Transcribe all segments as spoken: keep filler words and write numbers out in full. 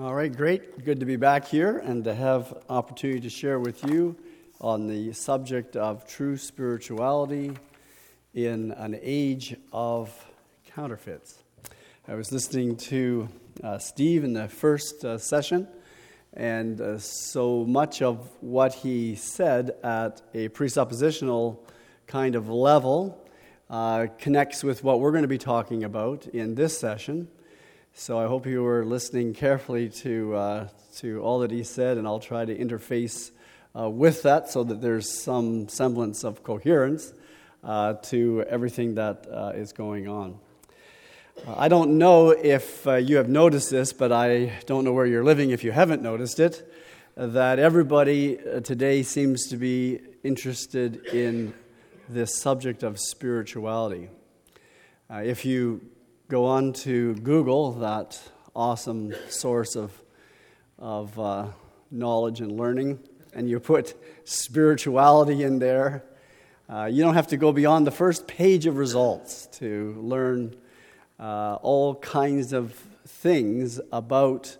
All right, great. Good to be back here and to have opportunity to share with you on the subject of true spirituality in an age of counterfeits. I was listening to uh, Steve in the first uh, session, and uh, so much of what he said at a presuppositional kind of level uh, connects with what we're going to be talking about in this session. So I hope you were listening carefully to uh, to all that he said, and I'll try to interface uh, with that so that there's some semblance of coherence uh, to everything that uh, is going on. Uh, I don't know if uh, you have noticed this, but I don't know where you're living if you haven't noticed it, that everybody uh, today seems to be interested in this subject of spirituality. Uh, if you go on to Google, that awesome source of of uh, knowledge and learning, and you put spirituality in there, uh, you don't have to go beyond the first page of results to learn uh, all kinds of things about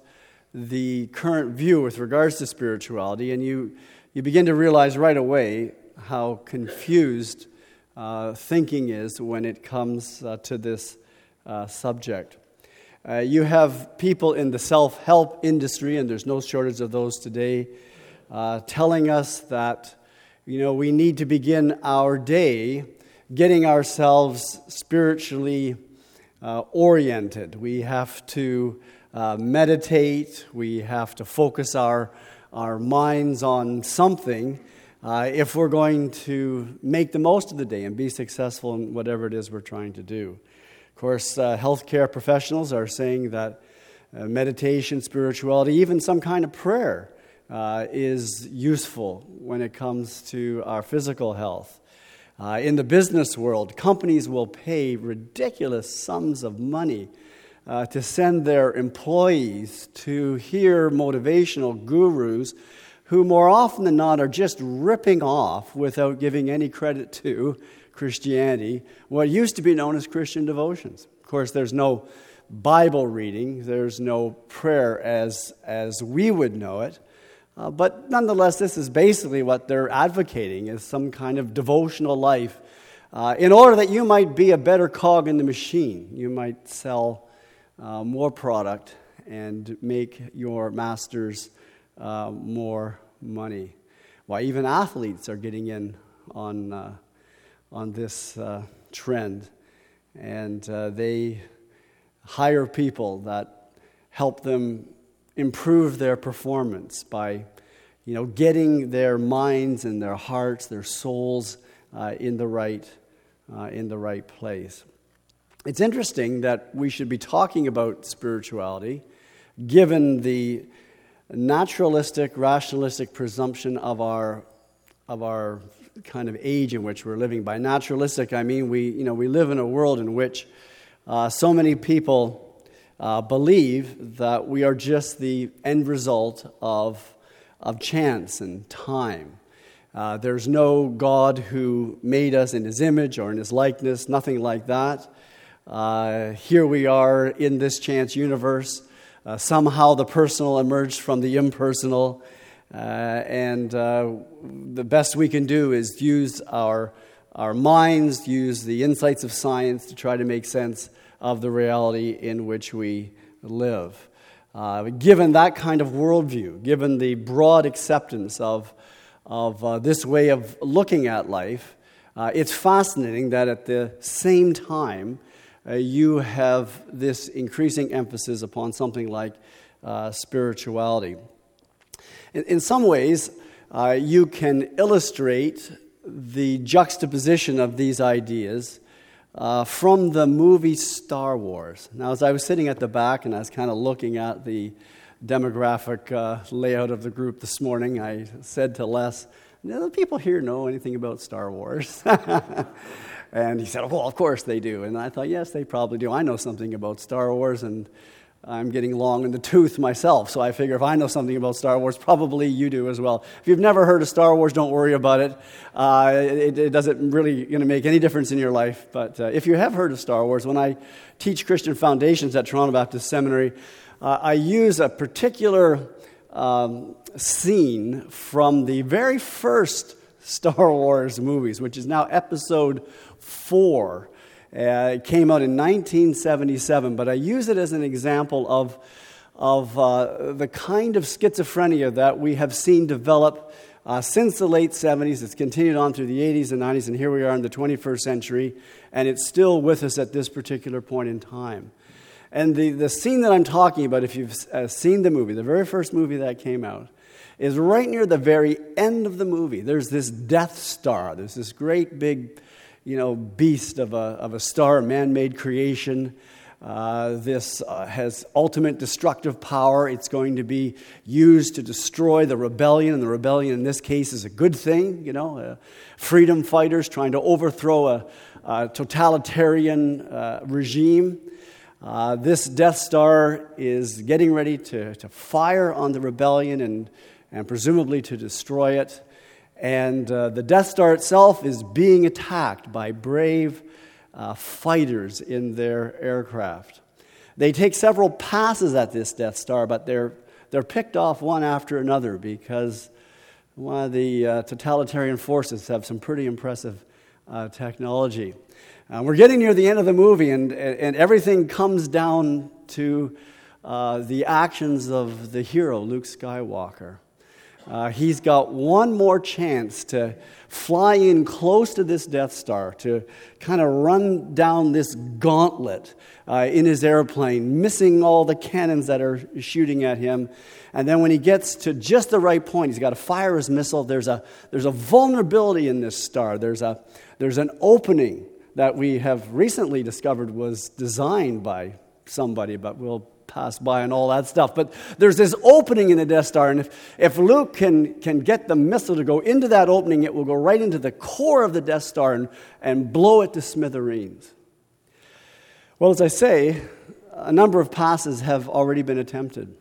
the current view with regards to spirituality, and you, you begin to realize right away how confused uh, thinking is when it comes uh, to this Uh, subject. Uh, you have people in the self-help industry, and there's no shortage of those today, uh, telling us that, you know, we need to begin our day getting ourselves spiritually uh, oriented. We have to uh, meditate. We have to focus our our minds on something uh, if we're going to make the most of the day and be successful in whatever it is we're trying to do. Of course, uh, healthcare professionals are saying that uh, meditation, spirituality, even some kind of prayer uh, is useful when it comes to our physical health. Uh, in the business world, companies will pay ridiculous sums of money uh, to send their employees to hear motivational gurus who more often than not are just ripping off, without giving any credit to Christianity, what used to be known as Christian devotions. Of course, there's no Bible reading, there's no prayer as as we would know it, uh, but nonetheless, this is basically what they're advocating, is some kind of devotional life, uh, in order that you might be a better cog in the machine. You might sell uh, more product and make your masters uh, more money. Why, even athletes are getting in on uh, on this uh, trend, and uh, they hire people that help them improve their performance by, you know, getting their minds and their hearts, their souls uh, in the right uh, in the right place. It's interesting that we should be talking about spirituality, given the naturalistic, rationalistic presumption of our of our kind of age in which we're living. By naturalistic, I mean we, you know, we live in a world in which uh, so many people uh, believe that we are just the end result of of chance and time. Uh, there's no God who made us in His image or in His likeness, nothing like that. Uh, here we are in this chance universe. Uh, somehow the personal emerged from the impersonal. Uh, and uh, the best we can do is use our our minds, use the insights of science to try to make sense of the reality in which we live. Uh, given that kind of worldview, given the broad acceptance of of uh, this way of looking at life, uh, it's fascinating that at the same time uh, you have this increasing emphasis upon something like uh, spirituality. In, in some ways, uh, you can illustrate the juxtaposition of these ideas uh, from the movie Star Wars. Now, as I was sitting at the back and I was kind of looking at the demographic uh, layout of the group this morning, I said to Les, "Do the people here know anything about Star Wars?" And he said, "Well, of course they do." And I thought, yes, they probably do. I know something about Star Wars, and I'm getting long in the tooth myself, so I figure if I know something about Star Wars, probably you do as well. If you've never heard of Star Wars, don't worry about it. Uh, it, it doesn't really going to make any difference in your life. But uh, if you have heard of Star Wars, when I teach Christian Foundations at Toronto Baptist Seminary, uh, I use a particular um, scene from the very first Star Wars movies, which is now episode four. Uh, it came out in nineteen seventy-seven, but I use it as an example of, of uh, the kind of schizophrenia that we have seen develop uh, since the late seventies. It's continued on through the eighties and nineties, and here we are in the twenty-first century, and it's still with us at this particular point in time. And the, the scene that I'm talking about, if you've uh, seen the movie, the very first movie that came out, is right near the very end of the movie. There's this Death Star. There's this great big, you know, beast of a of a star, a man-made creation. Uh, this uh, has ultimate destructive power. It's going to be used to destroy the rebellion, and the rebellion in this case is a good thing. You know, uh, freedom fighters trying to overthrow a, a totalitarian uh, regime. Uh, this Death Star is getting ready to, to fire on the rebellion and and presumably to destroy it. And uh, the Death Star itself is being attacked by brave uh, fighters in their aircraft. They take several passes at this Death Star, but they're they're picked off one after another because one of the uh, totalitarian forces have some pretty impressive uh, technology. Uh, we're getting near the end of the movie, and and everything comes down to uh, the actions of the hero, Luke Skywalker. Uh, he's got one more chance to fly in close to this Death Star, to kind of run down this gauntlet uh, in his airplane, missing all the cannons that are shooting at him. And then when he gets to just the right point, he's got to fire his missile. There's a there's a vulnerability in this star. There's a there's an opening that we have recently discovered was designed by somebody, but we'll pass by and all that stuff. But there's this opening in the Death Star, and if, if Luke can, can get the missile to go into that opening, it will go right into the core of the Death Star and, and blow it to smithereens. Well, as I say, a number of passes have already been attempted.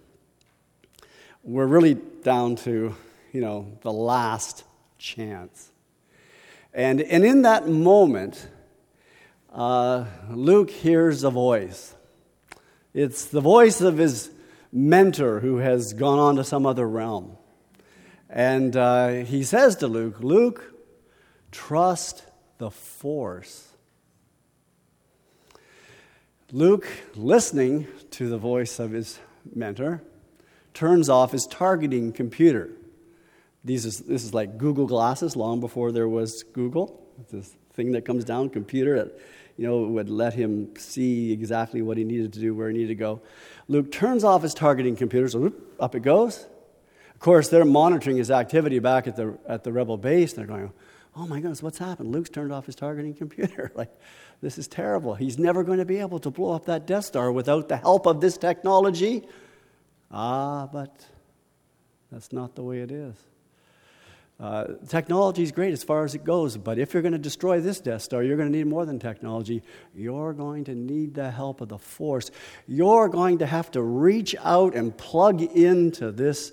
We're really down to, you know, the last chance. And, and in that moment, uh, Luke hears a voice. It's the voice of his mentor who has gone on to some other realm. And uh, he says to Luke, Luke, trust the Force. Luke, listening to the voice of his mentor, turns off his targeting computer. These is, this is like Google Glasses, long before there was Google. It's this thing that comes down, computer, that, you know, would let him see exactly what he needed to do, where he needed to go. Luke turns off his targeting computer, so whoop, up it goes. Of course, they're monitoring his activity back at the at the rebel base, and they're going, oh my goodness, what's happened? Luke's turned off his targeting computer. Like, this is terrible. He's never going to be able to blow up that Death Star without the help of this technology. Ah, but that's not the way it is. Uh, technology is great as far as it goes, but if you're going to destroy this Death Star, you're going to need more than technology. You're going to need the help of the Force. You're going to have to reach out and plug into this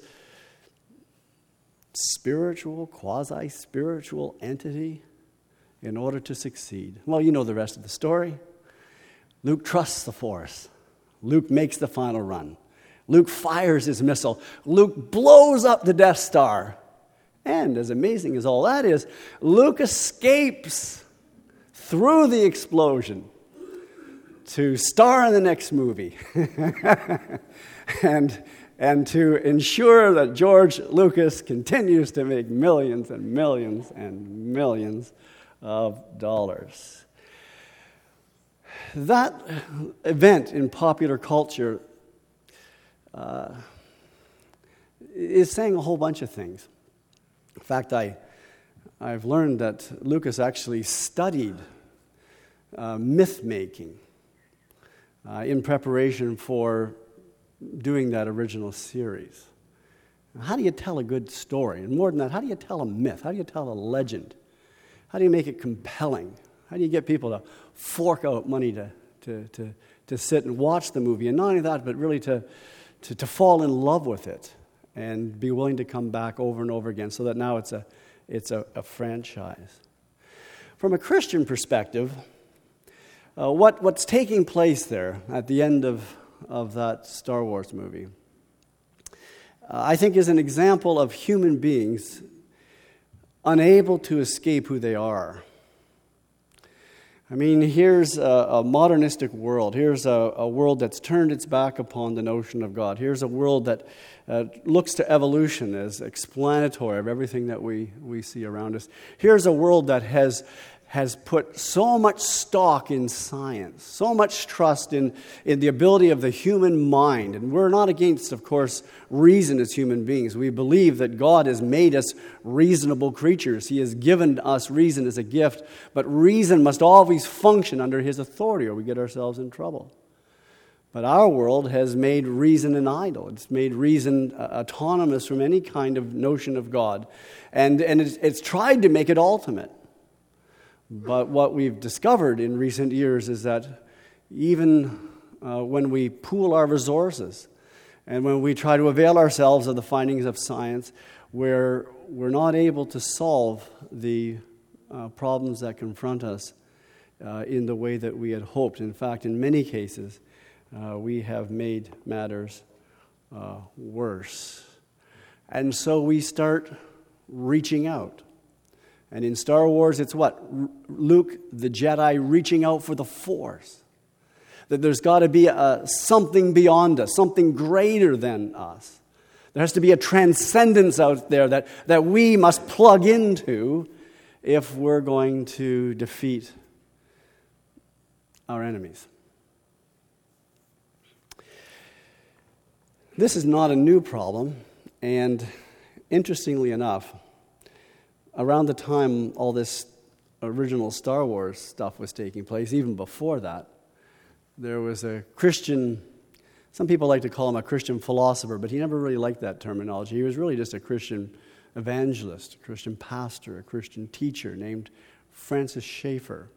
spiritual, quasi-spiritual entity in order to succeed. Well, you know the rest of the story. Luke trusts the Force. Luke makes the final run. Luke fires his missile. Luke blows up the Death Star. And as amazing as all that is, Luke escapes through the explosion to star in the next movie and, and to ensure that George Lucas continues to make millions and millions and millions of dollars. That event in popular culture uh, is saying a whole bunch of things. In fact, I, I've learned that Lucas actually studied uh, myth-making uh, in preparation for doing that original series. How do you tell a good story? And more than that, how do you tell a myth? How do you tell a legend? How do you make it compelling? How do you get people to fork out money to, to, to, to sit and watch the movie. And not only that, but really to, to, to fall in love with it and be willing to come back over and over again so that now it's a, it's a, a franchise. From a Christian perspective, uh, what, what's taking place there at the end of, of that Star Wars movie, uh, I think is an example of human beings unable to escape who they are. I mean, here's a, a modernistic world. Here's a, a world that's turned its back upon the notion of God. Here's a world that uh, looks to evolution as explanatory of everything that we, we see around us. Here's a world that has has put so much stock in science, so much trust in, in the ability of the human mind. And we're not against, of course, reason as human beings. We believe that God has made us reasonable creatures. He has given us reason as a gift, but reason must always function under His authority or we get ourselves in trouble. But our world has made reason an idol. It's made reason uh, autonomous from any kind of notion of God. And, and it's, it's tried to make it ultimate. But what we've discovered in recent years is that even uh, when we pool our resources and when we try to avail ourselves of the findings of science, we're, we're not able to solve the uh, problems that confront us uh, in the way that we had hoped. In fact, in many cases, uh, we have made matters uh, worse. And so we start reaching out. And in Star Wars, it's what? Luke, the Jedi, reaching out for the Force. That there's got to be a, something beyond us, something greater than us. There has to be a transcendence out there that, that we must plug into if we're going to defeat our enemies. This is not a new problem, and interestingly enough, around the time all this original Star Wars stuff was taking place, even before that, there was a Christian, some people like to call him a Christian philosopher, but he never really liked that terminology. He was really just a Christian evangelist, a Christian pastor, a Christian teacher named Francis Schaeffer,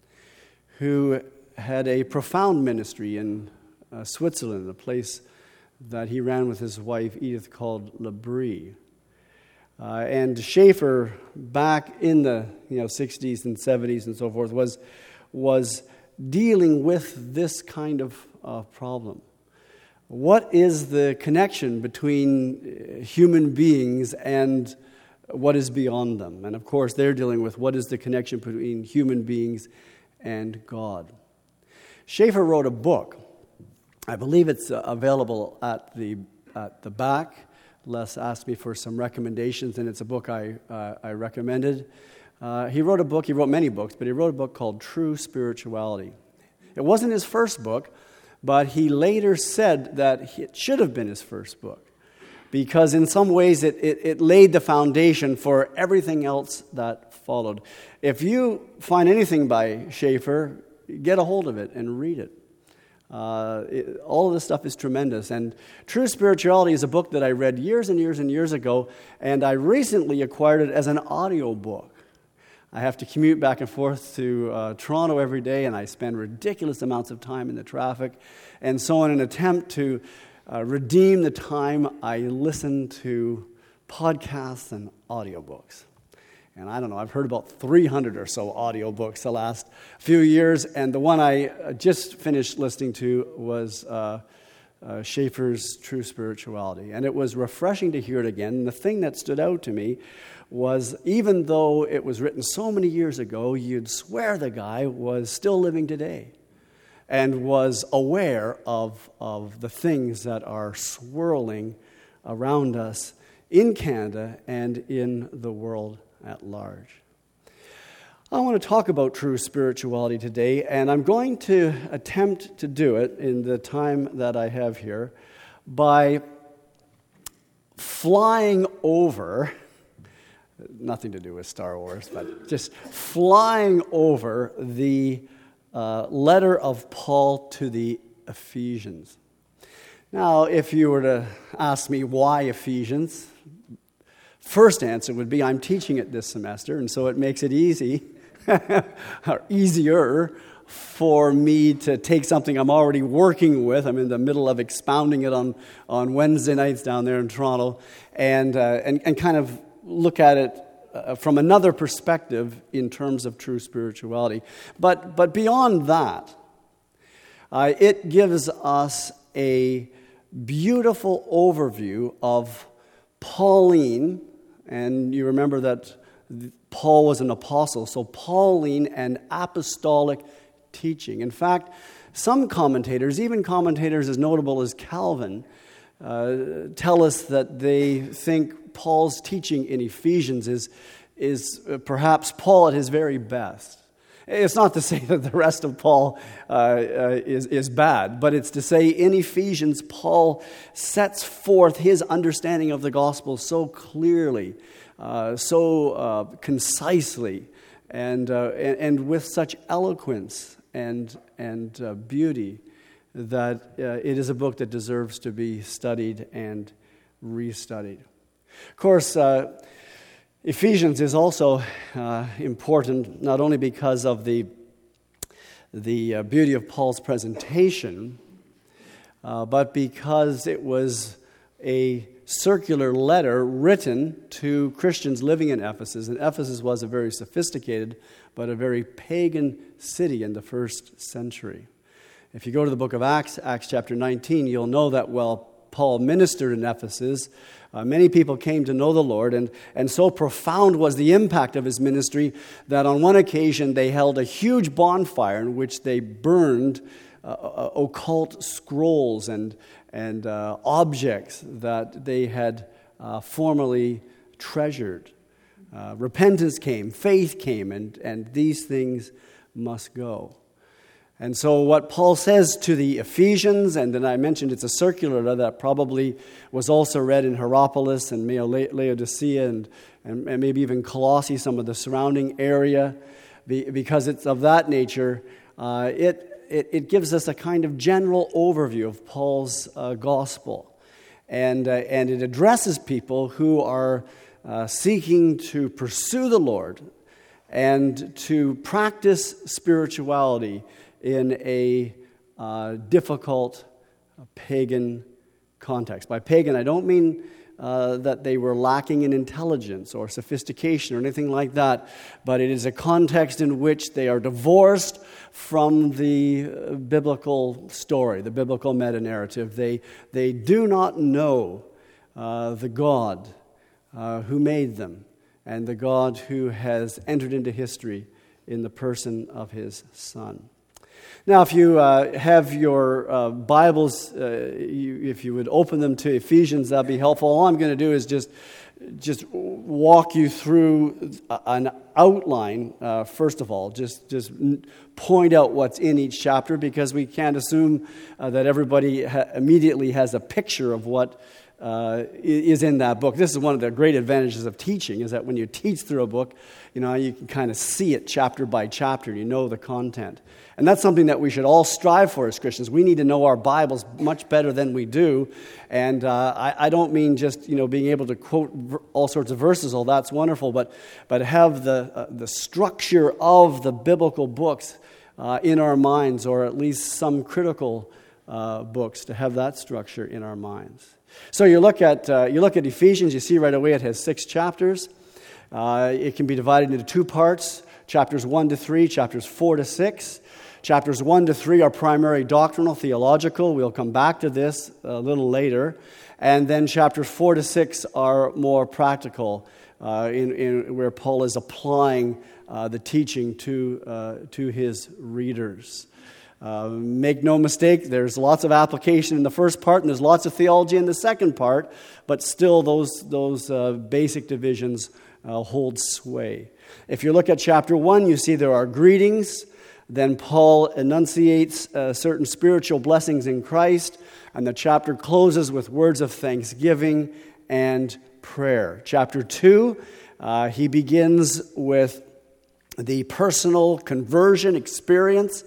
who had a profound ministry in uh, Switzerland, a place that he ran with his wife Edith called L'Abri. Uh, and Schaeffer, back in the you know sixties and seventies and so forth, was was dealing with this kind of uh, problem. What is the connection between human beings and what is beyond them? And of course, they're dealing with what is the connection between human beings and God. Schaeffer wrote a book. I believe it's uh, available at the at the back. Les asked me for some recommendations, and it's a book I uh, I recommended. Uh, he wrote a book, he wrote many books, but he wrote a book called True Spirituality. It wasn't his first book, but he later said that it should have been his first book, because in some ways it, it, it laid the foundation for everything else that followed. If you find anything by Schaeffer, get a hold of it and read it. Uh, it, all of this stuff is tremendous. And True Spirituality is a book that I read years and years and years ago, and I recently acquired it as an audio book. I have to commute back and forth to uh, Toronto every day, and I spend ridiculous amounts of time in the traffic. And so in an attempt to uh, redeem the time, I listen to podcasts and audiobooks. And I don't know, I've heard about three hundred or so audiobooks the last few years, and the one I just finished listening to was uh, uh, Schaeffer's True Spirituality. And it was refreshing to hear it again. And the thing that stood out to me was, even though it was written so many years ago, you'd swear the guy was still living today and was aware of, of the things that are swirling around us in Canada and in the world at large. I want to talk about true spirituality today, and I'm going to attempt to do it in the time that I have here by flying over, nothing to do with Star Wars, but just flying over the uh, letter of Paul to the Ephesians. Now, if you were to ask me why Ephesians, first answer would be I'm teaching it this semester, and so it makes it easy, or easier, for me to take something I'm already working with. I'm in the middle of expounding it on, on Wednesday nights down there in Toronto, and, uh, and, and kind of look at it uh, from another perspective in terms of true spirituality. But, but beyond that, uh, it gives us a beautiful overview of Pauline, and you remember that Paul was an apostle, so Pauline and apostolic teaching. In fact, some commentators, even commentators as notable as Calvin, uh, tell us that they think Paul's teaching in Ephesians is, is perhaps Paul at his very best. It's not to say that the rest of Paul uh, uh, is, is bad, but it's to say in Ephesians, Paul sets forth his understanding of the gospel so clearly, uh, so uh, concisely, and, uh, and and with such eloquence and, and uh, beauty that uh, it is a book that deserves to be studied and restudied. Of course, uh, Ephesians is also uh, important not only because of the, the uh, beauty of Paul's presentation, uh, but because it was a circular letter written to Christians living in Ephesus. And Ephesus was a very sophisticated but a very pagan city in the first century. If you go to the book of Acts, Acts chapter nineteen, you'll know that while Paul ministered in Ephesus, Uh, many people came to know the Lord, and, and so profound was the impact of his ministry that on one occasion they held a huge bonfire in which they burned uh, uh, occult scrolls and, and uh, objects that they had uh, formerly treasured. Uh, repentance came, faith came, and, and these things must go. And so what Paul says to the Ephesians, and then I mentioned it's a circular letter that probably was also read in Hierapolis and Laodicea and, and, and maybe even Colossae, some of the surrounding area, because it's of that nature, uh, it, it, it gives us a kind of general overview of Paul's uh, gospel. And, uh, and it addresses people who are uh, seeking to pursue the Lord and to practice spirituality in a uh, difficult uh, pagan context. By pagan, I don't mean uh, that they were lacking in intelligence or sophistication or anything like that, but it is a context in which they are divorced from the uh, biblical story, the biblical meta-narrative. They, they do not know uh, the God uh, who made them and the God who has entered into history in the person of his Son. Now, if you uh, have your uh, Bibles, uh, you, if you would open them to Ephesians, that'd be helpful. All I'm going to do is just, just walk you through an outline, uh, first of all, just, just point out what's in each chapter, because we can't assume uh, that everybody ha- immediately has a picture of what uh, is in that book. This is one of the great advantages of teaching, is that when you teach through a book, you know, you can kind of see it chapter by chapter. You know the content. And that's something that we should all strive for as Christians. We need to know our Bibles much better than we do. And uh, I, I don't mean just, you know, being able to quote ver- all sorts of verses. Oh, that's wonderful. But but have the uh, the structure of the biblical books uh, in our minds, or at least some critical uh, books, to have that structure in our minds. So you look at uh, you look at Ephesians. You see right away it has six chapters. Uh, it can be divided into two parts: chapters one to three, chapters four to six. Chapters one to three are primary doctrinal, theological. We'll come back to this a little later. And then chapters four to six are more practical, uh, in, in where Paul is applying uh, the teaching to, uh, to his readers. Uh, make no mistake, there's lots of application in the first part, and there's lots of theology in the second part, but still those, those uh, basic divisions uh, hold sway. If you look at chapter one, you see there are greetings. Then Paul enunciates uh, certain spiritual blessings in Christ, and the chapter closes with words of thanksgiving and prayer. Chapter two, uh, he begins with the personal conversion experience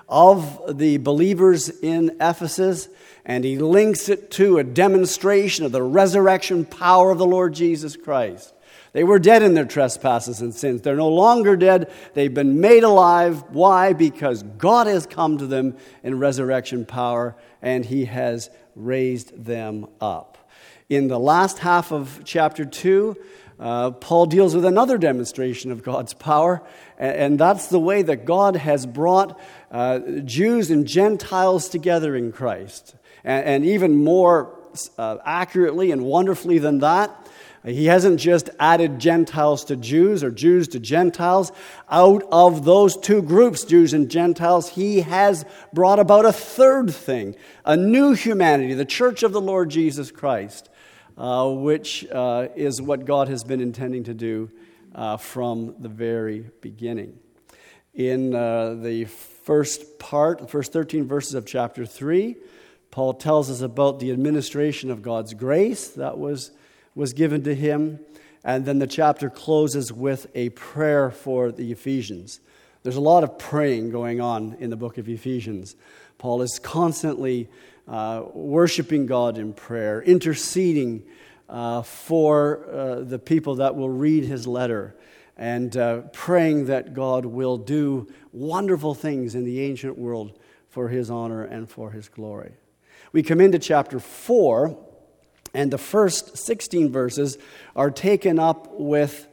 of the believers in Ephesus, and he links it to a demonstration of the resurrection power of the Lord Jesus Christ. They were dead in their trespasses and sins. They're no longer dead. They've been made alive. Why? Because God has come to them in resurrection power, and He has raised them up. In the last half of chapter two, uh, Paul deals with another demonstration of God's power, and, and that's the way that God has brought uh, Jews and Gentiles together in Christ. And, and even more uh, accurately and wonderfully than that, He hasn't just added Gentiles to Jews or Jews to Gentiles. Out of those two groups, Jews and Gentiles, He has brought about a third thing, a new humanity, the church of the Lord Jesus Christ, uh, which uh, is what God has been intending to do uh, from the very beginning. In uh, the first part, the first thirteen verses of chapter three, Paul tells us about the administration of God's grace that was was given to him, and then the chapter closes with a prayer for the Ephesians. There's a lot of praying going on in the book of Ephesians. Paul is constantly uh, worshiping God in prayer, interceding uh, for uh, the people that will read his letter, and uh, praying that God will do wonderful things in the ancient world for His honor and for His glory. We come into chapter four, and the first sixteen verses are taken up with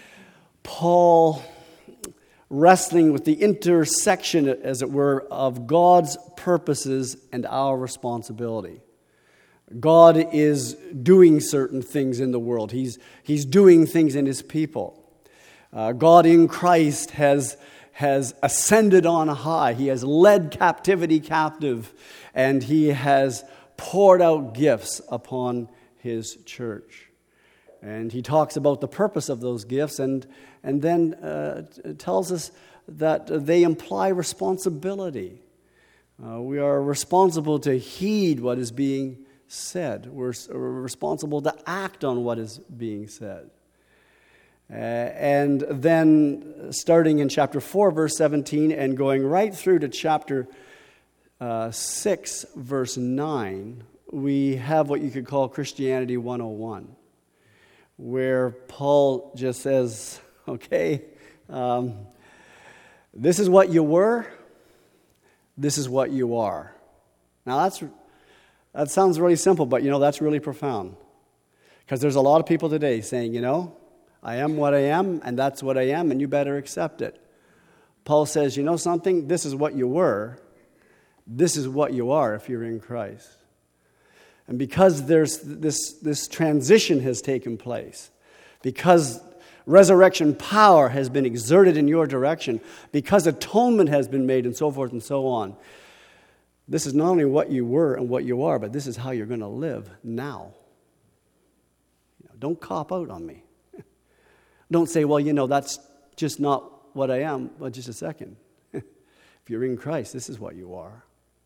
Paul wrestling with the intersection, as it were, of God's purposes and our responsibility. God is doing certain things in the world. He's, he's doing things in His people. Uh, God in Christ has, has ascended on high. He has led captivity captive, and He has poured out gifts upon His church. And he talks about the purpose of those gifts, and, and then uh, tells us that they imply responsibility. Uh, we are responsible to heed what is being said. We're, we're responsible to act on what is being said. Uh, and then starting in chapter four, verse seventeen, and going right through to chapter uh, six, verse nine, we have what you could call Christianity one oh one, where Paul just says, okay, um, this is what you were, this is what you are. Now that's that sounds really simple, but you know, that's really profound. Because there's a lot of people today saying, you know, I am what I am, and that's what I am, and you better accept it. Paul says, you know something? This is what you were. This is what you are if you're in Christ. And because there's this, this transition has taken place, because resurrection power has been exerted in your direction, because atonement has been made, and so forth and so on, this is not only what you were and what you are, but this is how you're going to live now. You know, don't cop out on me. Don't say, well, you know, that's just not what I am. Well, just a second. If you're in Christ, this is what you are.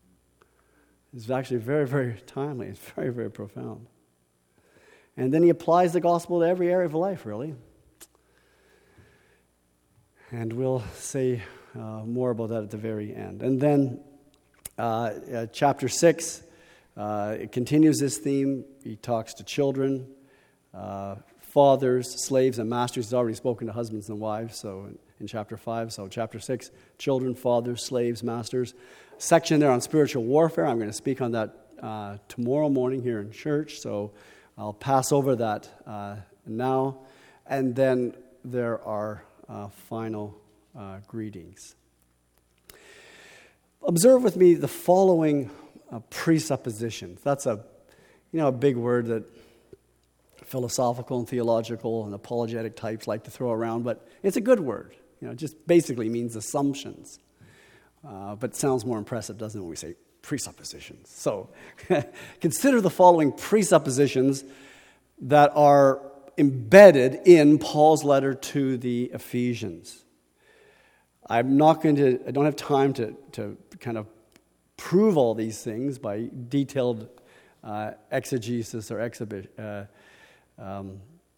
It's actually very, very timely. It's very, very profound. And then he applies the gospel to every area of life, really. And we'll say uh, more about that at the very end. And then uh, uh, chapter six, uh, it continues this theme. He talks to children, uh, fathers, slaves, and masters. He's already spoken to husbands and wives, so in, in chapter five. So chapter six, children, fathers, slaves, masters. Section there on spiritual warfare. I'm going to speak on that uh, tomorrow morning here in church, so I'll pass over that uh, now. And then there are uh, final uh, greetings. Observe with me the following uh, presuppositions. That's a, you know, a big word that philosophical and theological and apologetic types like to throw around, but it's a good word. You know, it just basically means assumptions. Uh, but it sounds more impressive, doesn't it, when we say presuppositions? So, consider the following presuppositions that are embedded in Paul's letter to the Ephesians. I'm not going to, I don't have time to, to kind of prove all these things by detailed uh, exegesis or exhibi- uh, um,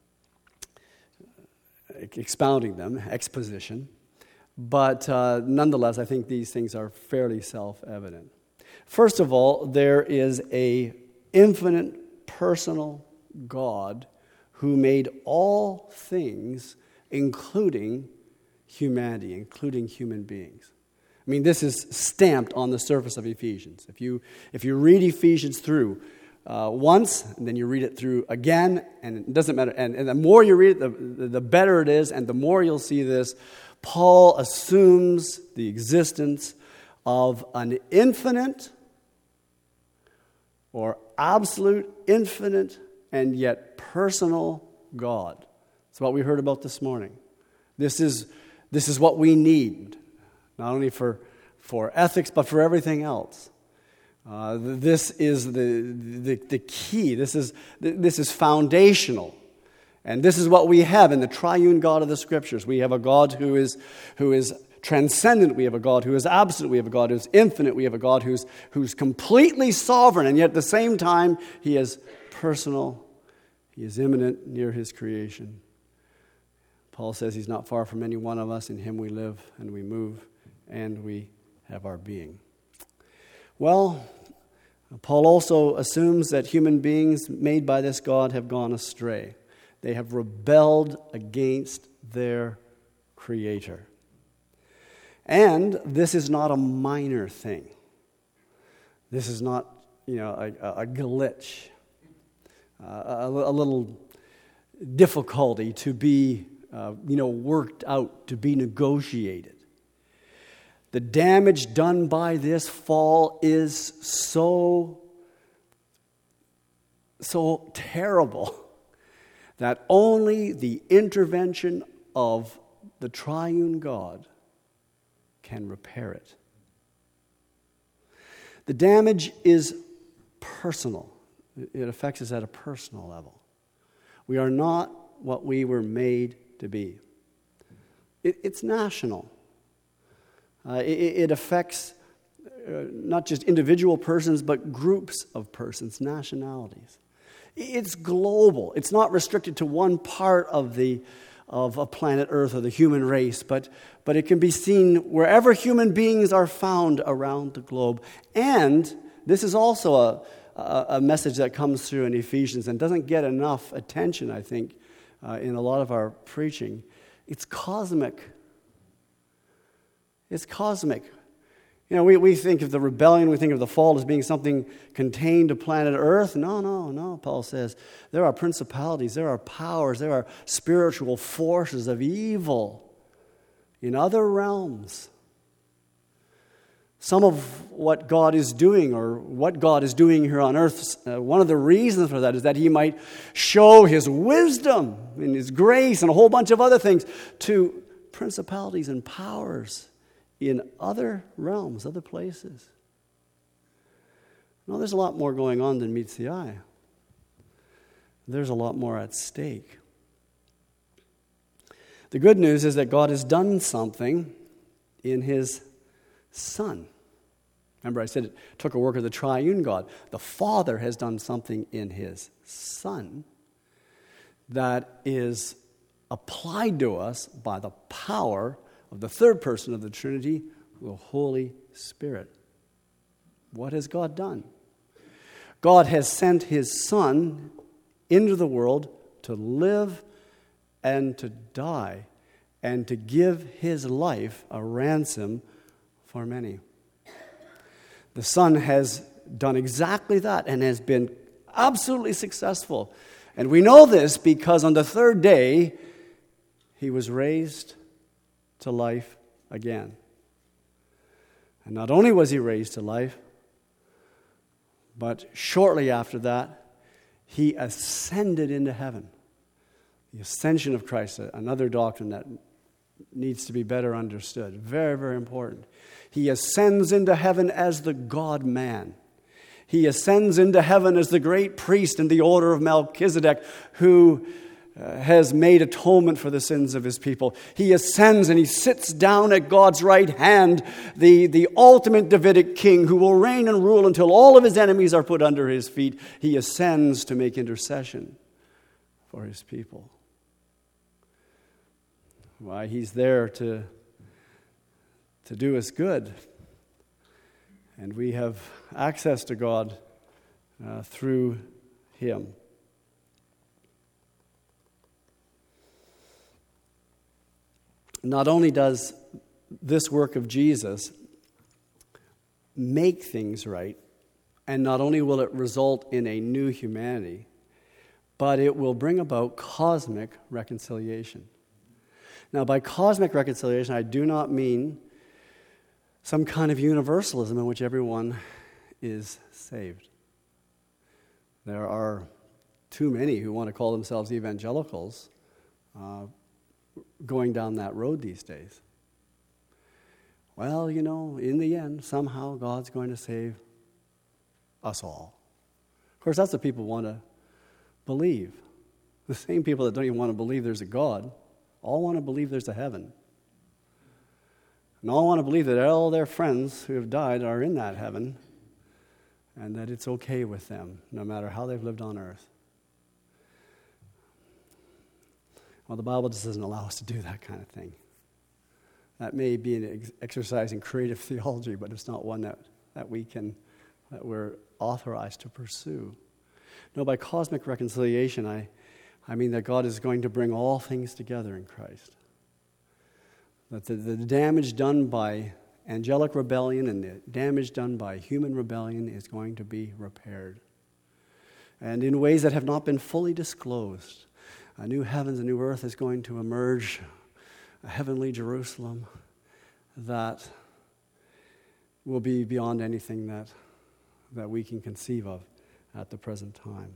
expounding them, exposition. But uh, nonetheless, I think these things are fairly self-evident. First of all, there is a infinite personal God who made all things, including humanity, including human beings. I mean, this is stamped on the surface of Ephesians. If you if you read Ephesians through uh, once, and then you read it through again, and it doesn't matter, and, and the more you read it, the, the better it is, and the more you'll see this, Paul assumes the existence of an infinite or absolute, infinite, and yet personal God. That's what we heard about this morning. This is, this is what we need, not only for, for ethics, but for everything else. Uh, this is the, the, the key. This is, this is foundational. And this is what we have in the triune God of the Scriptures. We have a God who is, who is transcendent. We have a God who is absolute. We have a God who is infinite. We have a God who's, who's completely sovereign. And yet at the same time, he is personal. He is immanent near his creation. Paul says he's not far from any one of us. In him we live and we move and we have our being. Well, Paul also assumes that human beings made by this God have gone astray. They have rebelled against their Creator. And this is not a minor thing. This is not, you know, a, a glitch, uh, a, a little difficulty to be, uh, you know, worked out, to be negotiated. The damage done by this fall is so, so terrible that only the intervention of the triune God can repair it. The damage is personal. It affects us at a personal level. We are not what we were made to be. It, it's national. Uh, it, it affects uh, not just individual persons, but groups of persons, nationalities. It's global. It's not restricted to one part of the of a planet Earth or the human race, but, but it can be seen wherever human beings are found around the globe. And this is also a, a, a message that comes through in Ephesians and doesn't get enough attention, I think, uh, in a lot of our preaching. It's cosmic. It's cosmic. You know, we, we think of the rebellion, we think of the fall as being something contained to planet Earth. No, no, no, Paul says. There are principalities, there are powers, there are spiritual forces of evil in other realms. Some of what God is doing, or what God is doing here on earth, uh, one of the reasons for that is that he might show his wisdom and his grace and a whole bunch of other things to principalities and powers in other realms, other places. No, there's a lot more going on than meets the eye. There's a lot more at stake. The good news is that God has done something in his Son. Remember, I said it took a work of the triune God. The Father has done something in his Son that is applied to us by the power of the third person of the Trinity, the Holy Spirit. What has God done? God has sent his Son into the world to live and to die and to give his life a ransom for many. The Son has done exactly that and has been absolutely successful. And we know this because on the third day, he was raised to life again. And not only was he raised to life, but shortly after that, he ascended into heaven. The ascension of Christ, another doctrine that needs to be better understood. Very, very important. He ascends into heaven as the God-man. He ascends into heaven as the great priest in the order of Melchizedek, who Uh, has made atonement for the sins of his people. He ascends and he sits down at God's right hand, the, the ultimate Davidic king who will reign and rule until all of his enemies are put under his feet. He ascends to make intercession for his people. Why, he's there to, to do us good. And we have access to God uh, through him. not only does this work of Jesus make things right, and not only will it result in a new humanity, but it will bring about cosmic reconciliation. Now, by cosmic reconciliation, I do not mean some kind of universalism in which everyone is saved. There are too many who want to call themselves evangelicals uh, going down that road these days. Well, you know, in the end, somehow God's going to save us all. Of course, that's what people want to believe. The same people that don't even want to believe there's a God all want to believe there's a heaven. And all want to believe that all their friends who have died are in that heaven and that it's okay with them, no matter how they've lived on earth. Well, the Bible just doesn't allow us to do that kind of thing. That may be an ex- exercise in creative theology, but it's not one that, that we can, that we're authorized to pursue. No, by cosmic reconciliation, I, I mean that God is going to bring all things together in Christ. That the, the damage done by angelic rebellion and the damage done by human rebellion is going to be repaired. And in ways that have not been fully disclosed. A new heavens, a new earth is going to emerge, a heavenly Jerusalem that will be beyond anything that, that we can conceive of at the present time.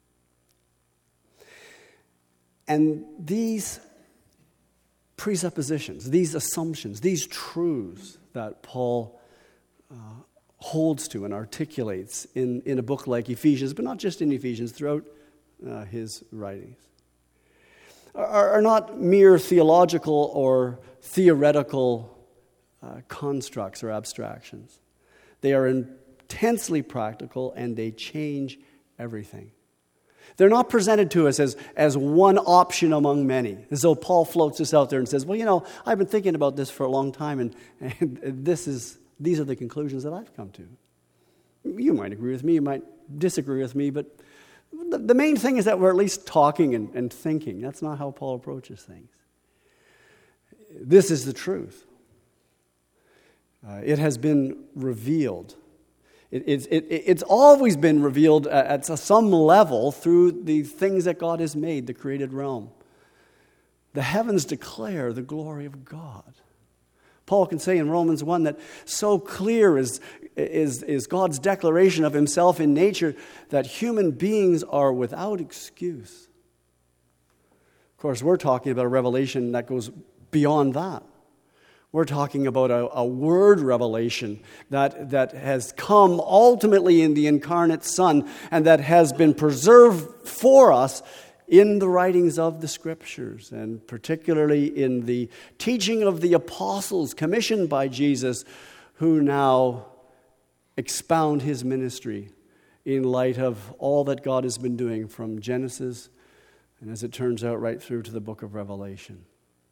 And these presuppositions, these assumptions, these truths that Paul uh, holds to and articulates in, in a book like Ephesians, but not just in Ephesians, throughout uh, his writings, are, are not mere theological or theoretical uh, constructs or abstractions. They are intensely practical, and they change everything. They're not presented to us as, as one option among many, as though Paul floats this out there and says, well, you know, I've been thinking about this for a long time, and, and this is these are the conclusions that I've come to. You might agree with me, you might disagree with me, but the, the main thing is that we're at least talking and, and thinking. That's not how Paul approaches things. This is the truth. Uh, it has been revealed. It, it, it, it's always been revealed at some level through the things that God has made, the created realm. The heavens declare the glory of God. Paul can say in Romans one that so clear is, is, is God's declaration of himself in nature that human beings are without excuse. Of course, we're talking about a revelation that goes beyond that. We're talking about a, a word revelation that, that has come ultimately in the incarnate Son and that has been preserved for us in the writings of the Scriptures, and particularly in the teaching of the apostles commissioned by Jesus, who now expound his ministry in light of all that God has been doing from Genesis and, as it turns out, right through to the book of Revelation.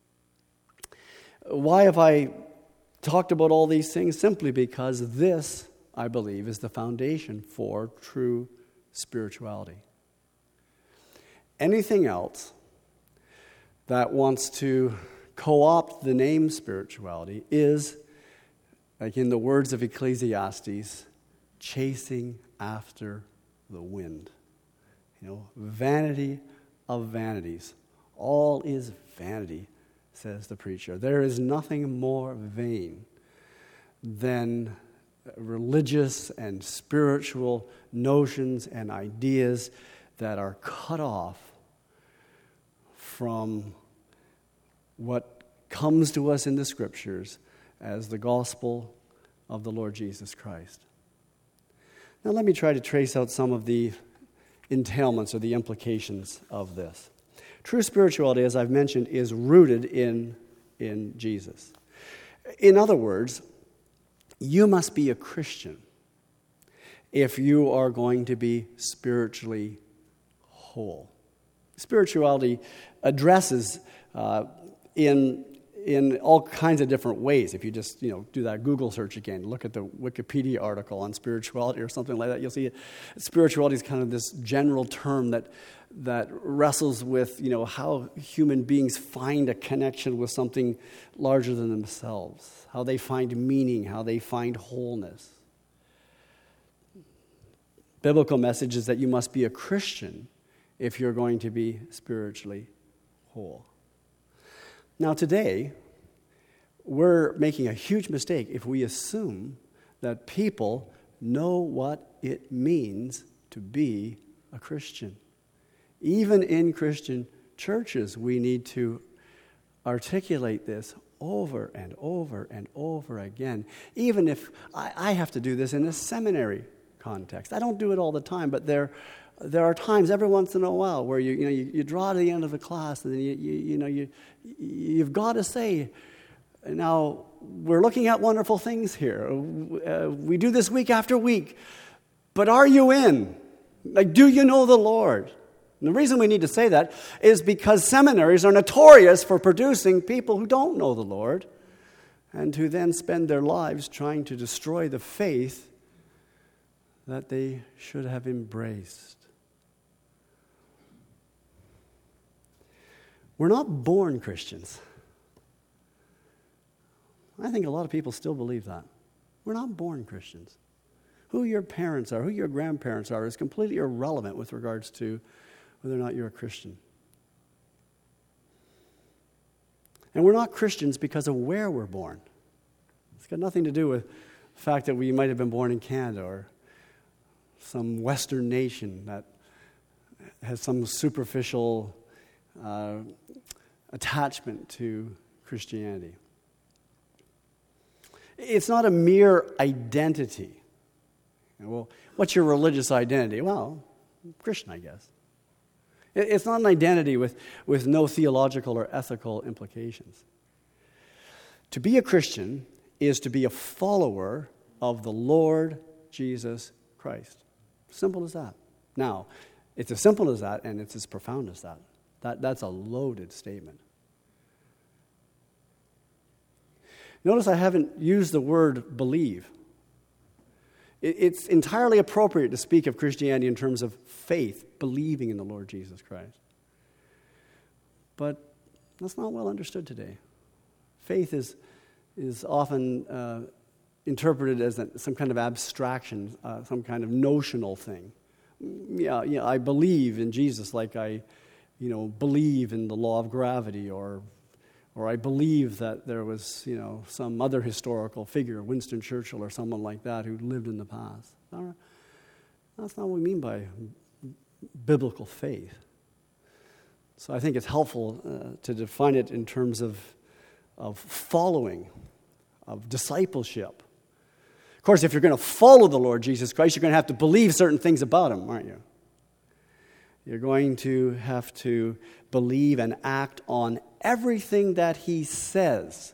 Why have I talked about all these things? Simply because this, I believe, is the foundation for true spirituality. Anything else that wants to co-opt the name spirituality is, like in the words of Ecclesiastes, chasing after the wind. You know, vanity of vanities. All is vanity, says the preacher. There is nothing more vain than religious and spiritual notions and ideas that are cut off from what comes to us in the Scriptures as the gospel of the Lord Jesus Christ. Now let me try to trace out some of the entailments or the implications of this. True spirituality, as I've mentioned, is rooted in, in Jesus. In other words, you must be a Christian if you are going to be spiritually whole. Spirituality addresses uh, in in all kinds of different ways. If you just, you know, do that Google search again, look at the Wikipedia article on spirituality or something like that, you'll see it. Spirituality is kind of this general term that that wrestles with, you know, how human beings find a connection with something larger than themselves, how they find meaning, how they find wholeness. Biblical message is that you must be a Christian if you're going to be spiritually whole. Now today, we're making a huge mistake if we assume that people know what it means to be a Christian. Even in Christian churches, we need to articulate this over and over and over again. Even if I, I have to do this in a seminary context. I don't do it all the time, but there there are times every once in a while where you you know you, you draw to the end of the class and then you you, you know you you've got to say, now we're looking at wonderful things here. Uh, we do this week after week, but are you in? Like, do you know the Lord? And the reason we need to say that is because seminaries are notorious for producing people who don't know the Lord and who then spend their lives trying to destroy the faith that they should have embraced. We're not born Christians. I think a lot of people still believe that. We're not born Christians. Who your parents are, who your grandparents are, is completely irrelevant with regards to whether or not you're a Christian. And we're not Christians because of where we're born. It's got nothing to do with the fact that we might have been born in Canada or some Western nation that has some superficial uh, attachment to Christianity. It's not a mere identity. Well, what's your religious identity? Well, Christian, I guess. It's not an identity with, with no theological or ethical implications. To be a Christian is to be a follower of the Lord Jesus Christ. Simple as that. Now, it's as simple as that, and it's as profound as that. That that's a loaded statement. Notice I haven't used the word believe. It's entirely appropriate to speak of Christianity in terms of faith, believing in the Lord Jesus Christ. But that's not well understood today. Faith is, is often uh, interpreted as a, some kind of abstraction, uh, some kind of notional thing. Yeah, yeah, I believe in Jesus like I, you know, believe in the law of gravity, or Or I believe that there was, you know, some other historical figure, Winston Churchill or someone like that, who lived in the past. That's not what we mean by biblical faith. So I think it's helpful uh, to define it in terms of, of following, of discipleship. Of course, if you're going to follow the Lord Jesus Christ, you're going to have to believe certain things about him, aren't you? You're going to have to believe and act on everything that he says.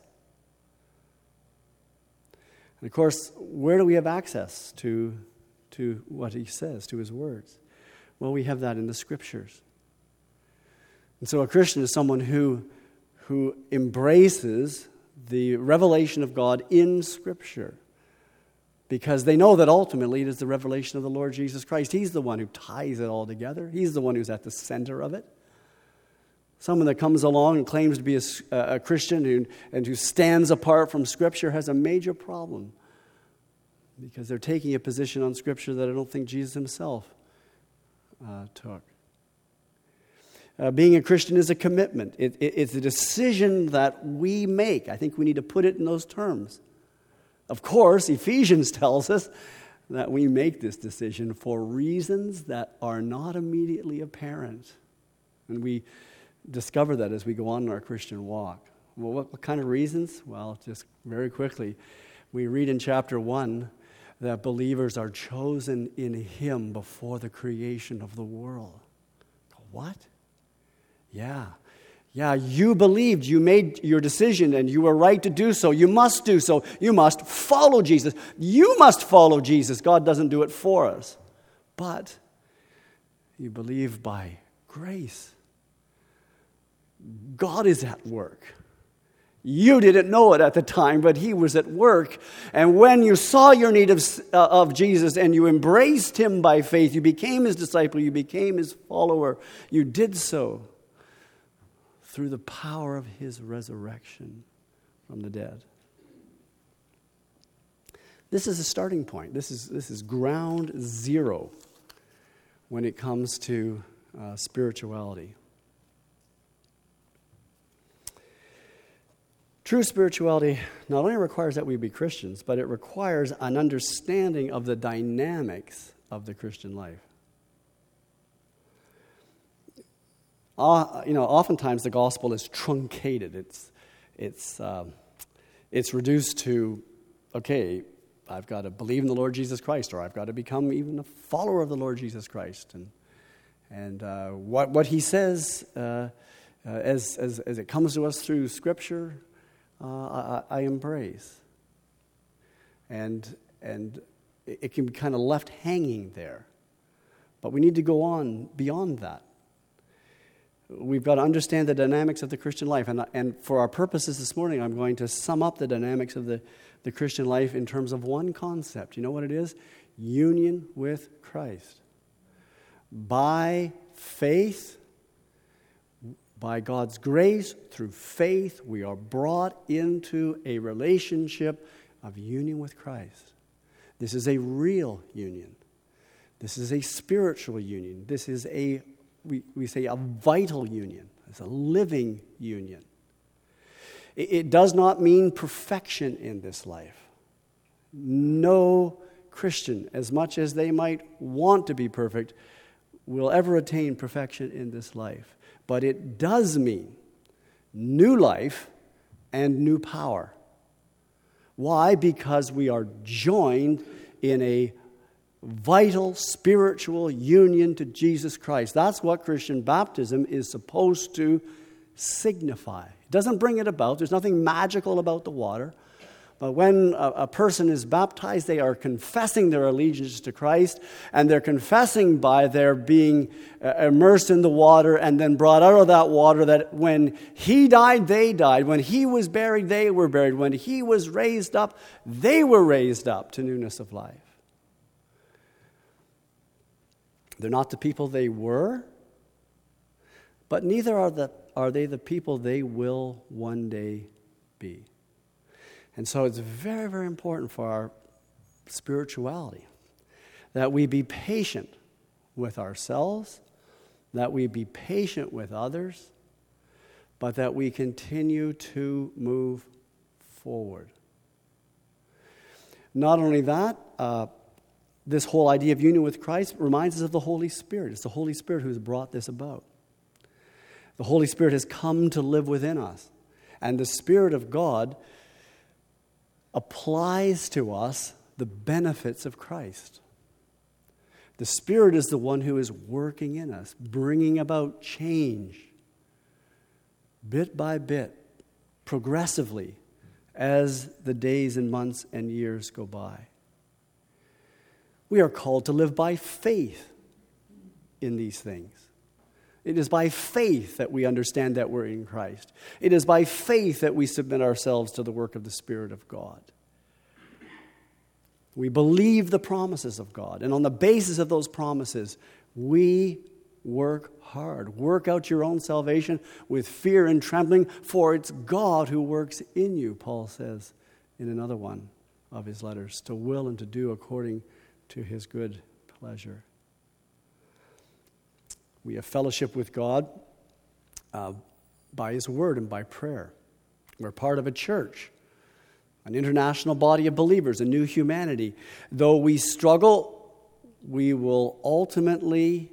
And of course, where do we have access to, to what he says, to his words? Well, we have that in the Scriptures. And so a Christian is someone who, who embraces the revelation of God in Scripture, because they know that ultimately it is the revelation of the Lord Jesus Christ. He's the one who ties it all together. He's the one who's at the center of it. Someone that comes along and claims to be a, a Christian who, and who stands apart from Scripture has a major problem, because they're taking a position on Scripture that I don't think Jesus himself uh, took. Uh, being a Christian is a commitment. It, it, it's a decision that we make. I think we need to put it in those terms. Of course, Ephesians tells us that we make this decision for reasons that are not immediately apparent. And we discover that as we go on in our Christian walk. Well, what, what kind of reasons? Well, just very quickly, we read in chapter one that believers are chosen in him before the creation of the world. What? Yeah. Yeah, you believed, you made your decision, and you were right to do so. You must do so. You must follow Jesus. You must follow Jesus. God doesn't do it for us. But you believe by grace. God is at work. You didn't know it at the time, but he was at work. And when you saw your need of, uh, of Jesus and you embraced him by faith, you became his disciple, you became his follower. You did so through the power of his resurrection from the dead. This is a starting point. This is, this is ground zero when it comes to uh, spirituality. True spirituality not only requires that we be Christians, but it requires an understanding of the dynamics of the Christian life. Uh, you know, oftentimes the gospel is truncated. It's, it's, um, it's reduced to, okay, I've got to believe in the Lord Jesus Christ, or I've got to become even a follower of the Lord Jesus Christ. And, and uh, what, what he says uh, uh, as, as, as it comes to us through Scripture, Uh, I, I embrace. And and it can be kind of left hanging there. But we need to go on beyond that. We've got to understand the dynamics of the Christian life. And, and for our purposes this morning, I'm going to sum up the dynamics of the, the Christian life in terms of one concept. You know what it is? Union with Christ. By faith, by God's grace, through faith, we are brought into a relationship of union with Christ. This is a real union. This is a spiritual union. This is a, we, we say, a vital union. It's a living union. It, it does not mean perfection in this life. No Christian, as much as they might want to be perfect, will ever attain perfection in this life. But it does mean new life and new power. Why? Because we are joined in a vital spiritual union to Jesus Christ. That's what Christian baptism is supposed to signify. It doesn't bring it about. There's nothing magical about the water. But when a, a person is baptized, they are confessing their allegiance to Christ, and they're confessing by their being uh, immersed in the water and then brought out of that water that when he died, they died. When he was buried, they were buried. When he was raised up, they were raised up to newness of life. They're not the people they were, but neither are, the, are they the people they will one day be. And so it's very, very important for our spirituality that we be patient with ourselves, that we be patient with others, but that we continue to move forward. Not only that, uh, this whole idea of union with Christ reminds us of the Holy Spirit. It's the Holy Spirit who has brought this about. The Holy Spirit has come to live within us. And the Spirit of God applies to us the benefits of Christ. The Spirit is the one who is working in us, bringing about change, bit by bit, progressively, as the days and months and years go by. We are called to live by faith in these things. It is by faith that we understand that we're in Christ. It is by faith that we submit ourselves to the work of the Spirit of God. We believe the promises of God. And on the basis of those promises, we work hard. Work out your own salvation with fear and trembling, for it's God who works in you, Paul says in another one of his letters, to will and to do according to his good pleasure. We have fellowship with God uh, by his word and by prayer. We're part of a church, an international body of believers, a new humanity. Though we struggle, we will ultimately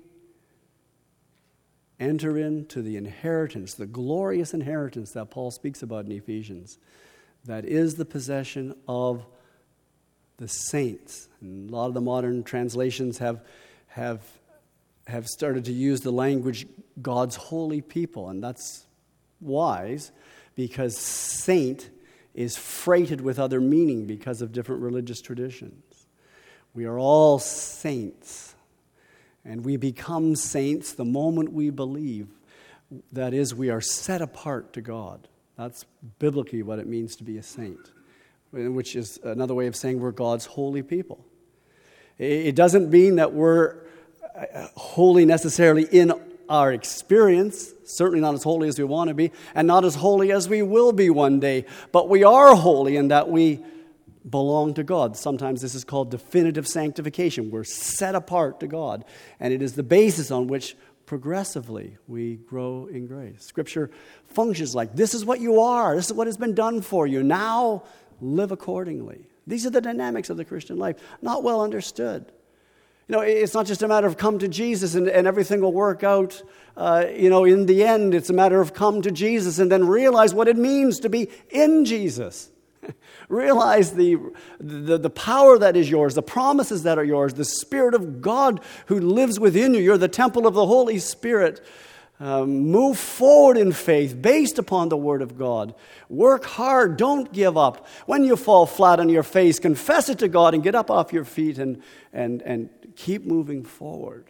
enter into the inheritance, the glorious inheritance that Paul speaks about in Ephesians. That is the possession of the saints. And a lot of the modern translations have have have started to use the language God's holy people, and that's wise because saint is freighted with other meaning because of different religious traditions. We are all saints, and we become saints the moment we believe. That is, we are set apart to God. That's biblically what it means to be a saint, which is another way of saying we're God's holy people. It doesn't mean that we're holy necessarily in our experience, certainly not as holy as we want to be, and not as holy as we will be one day, but we are holy in that we belong to God. Sometimes this is called definitive sanctification. We're set apart to God, and it is the basis on which progressively we grow in grace. Scripture functions like, this is what you are, this is what has been done for you, now live accordingly. These are the dynamics of the Christian life, not well understood. You know, it's not just a matter of come to Jesus and, and everything will work out. Uh, you know, in the end, it's a matter of come to Jesus and then realize what it means to be in Jesus. Realize the, the, the power that is yours, the promises that are yours, the Spirit of God who lives within you. You're the temple of the Holy Spirit. Um, move forward in faith based upon the Word of God. Work hard. Don't give up. When you fall flat on your face, confess it to God and get up off your feet and, and, and keep moving forward.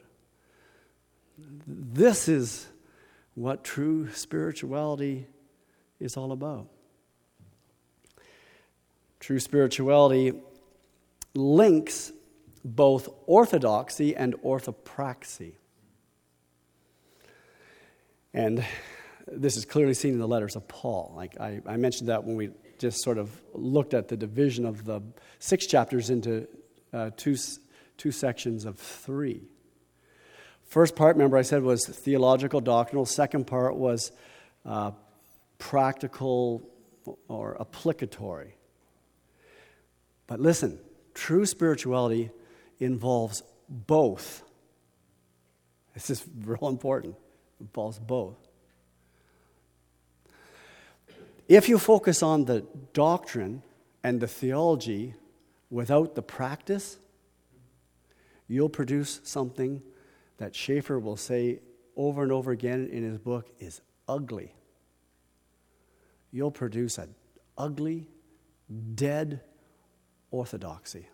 This is what true spirituality is all about. True spirituality links both orthodoxy and orthopraxy. And this is clearly seen in the letters of Paul. Like I, I mentioned that when we just sort of looked at the division of the six chapters into uh, two, two sections of three. First part, remember I said, was theological, doctrinal. Second part was uh, practical or applicatory. But listen, true spirituality involves both. This is real important. It involves both. If you focus on the doctrine and the theology without the practice, you'll produce something that Schaeffer will say over and over again in his book is ugly. You'll produce an ugly, dead orthodoxy.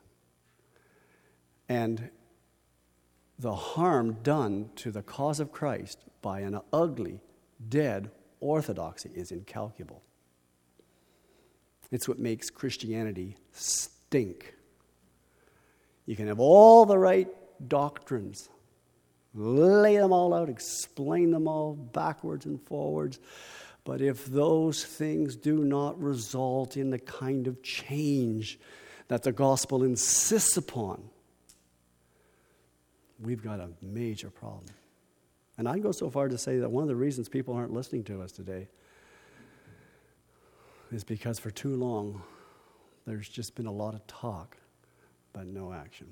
And the harm done to the cause of Christ by an ugly, dead orthodoxy is incalculable. It's what makes Christianity stink. You can have all the right doctrines, lay them all out, explain them all backwards and forwards, but if those things do not result in the kind of change that the gospel insists upon, we've got a major problem. And I'd go so far to say that one of the reasons people aren't listening to us today is because for too long there's just been a lot of talk, but no action.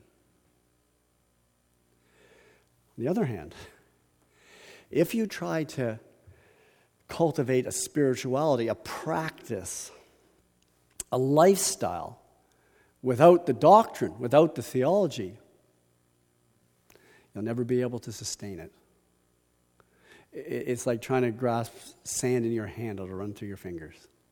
On the other hand, if you try to cultivate a spirituality, a practice, a lifestyle, without the doctrine, without the theology, you'll never be able to sustain it. It's like trying to grasp sand in your hand or to run through your fingers.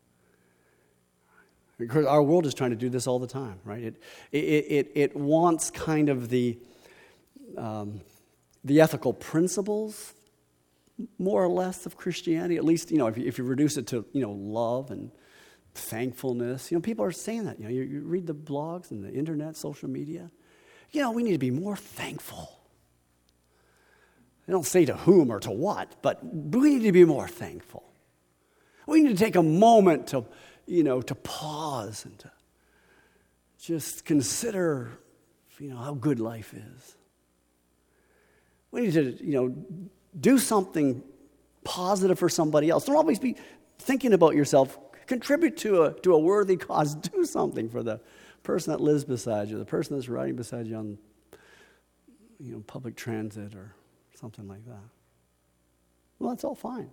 Because our world is trying to do this all the time, right? It it it, it wants kind of the um, the ethical principles, more or less, of Christianity. At least, you know, if you, if you reduce it to, you know, love and thankfulness. You know, people are saying that. You know, you, you read the blogs and the internet, social media. You know, we need to be more thankful. They don't say to whom or to what, but we need to be more thankful. We need to take a moment to, you know, to pause and to just consider, you know, how good life is. We need to, you know, do something positive for somebody else. Don't always be thinking about yourself. Contribute to a to a worthy cause. Do something for the person that lives beside you, the person that's riding beside you on, you know, public transit or something like that. Well, that's all fine.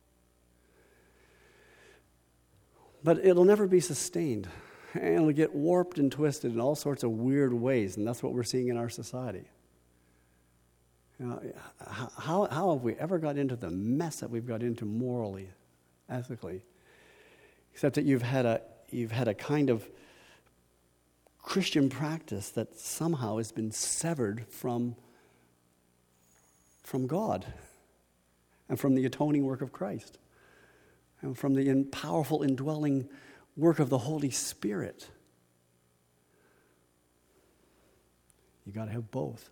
But it'll never be sustained. And it'll get warped and twisted in all sorts of weird ways, and that's what we're seeing in our society. You know, how, how have we ever got into the mess that we've got into morally, ethically? Except that you've had a you've had a kind of Christian practice that somehow has been severed from, from God and from the atoning work of Christ. and from the in powerful indwelling work of the Holy Spirit. You got to have both.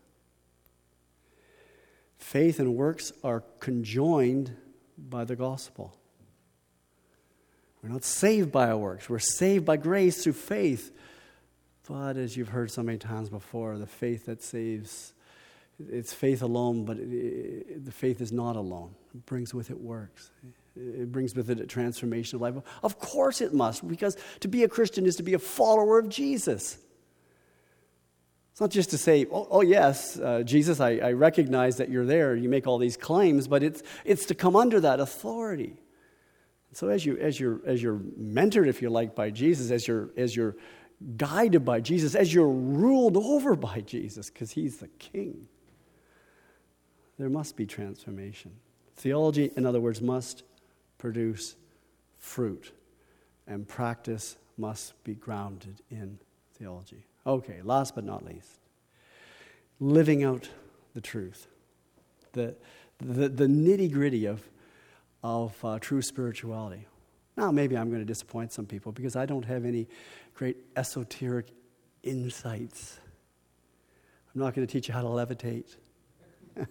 Faith and works are conjoined by the gospel. We're not saved by our works. We're saved by grace through faith. But as you've heard so many times before, the faith that saves, it's faith alone, but it, it, the faith is not alone. It brings with it works. It brings with it a transformation of life. Of course it must, because to be a Christian is to be a follower of Jesus. It's not just to say, oh, oh yes, uh, Jesus, I, I recognize that you're there. You make all these claims, but it's it's to come under that authority. So as you as you're as you're mentored, if you like, by Jesus, as you're as you're guided by Jesus, as you're ruled over by Jesus, because he's the king, there must be transformation. Theology, in other words, must produce fruit, and practice must be grounded in theology. Okay, last but not least, living out the truth, the the, the nitty-gritty of of uh, true spirituality. Now, maybe I'm going to disappoint some people because I don't have any great esoteric insights. I'm not going to teach you how to levitate. I'm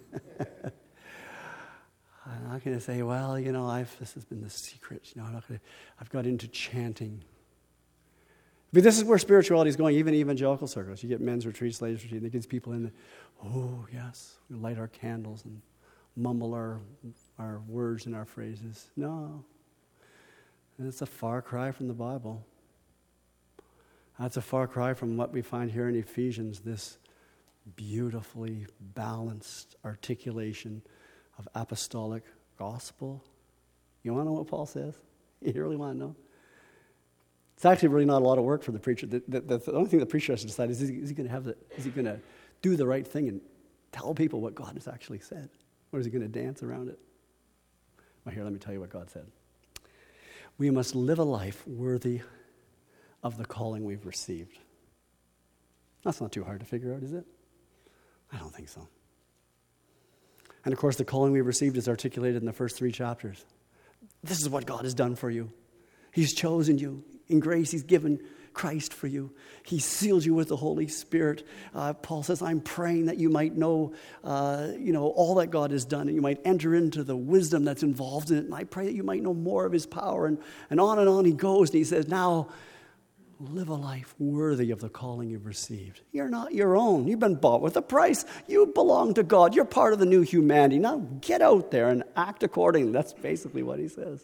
not going to say, well, you know, I've, this has been the secret. You know, I'm not going to, I've got into chanting. But this is where spirituality is going, even evangelical circles. You get men's retreats, ladies' retreats, and it gets people in the, oh, yes, we light our candles and mumble our, our words and our phrases. No. It's a far cry from the Bible. That's a far cry from what we find here in Ephesians, this beautifully balanced articulation of apostolic gospel. You want to know what Paul says? You really want to know? It's actually really not a lot of work for the preacher. The, the, the only thing the preacher has to decide is, is he, is he going to have the, is he going to do the right thing and tell people what God has actually said? Or is he going to dance around it? Well, here, let me tell you what God said. We must live a life worthy of the calling we've received. That's not too hard to figure out, is it? I don't think so. And of course, the calling we've received is articulated in the first three chapters. This is what God has done for you. He's chosen you. In grace, he's given Christ for you. He sealed you with the Holy Spirit. Uh, Paul says, I'm praying that you might know, uh, you know, all that God has done, and you might enter into the wisdom that's involved in it. And I pray that you might know more of his power. And, and on and on he goes. And he says, now, live a life worthy of the calling you've received. You're not your own. You've been bought with a price. You belong to God. You're part of the new humanity. Now get out there and act accordingly. That's basically what he says.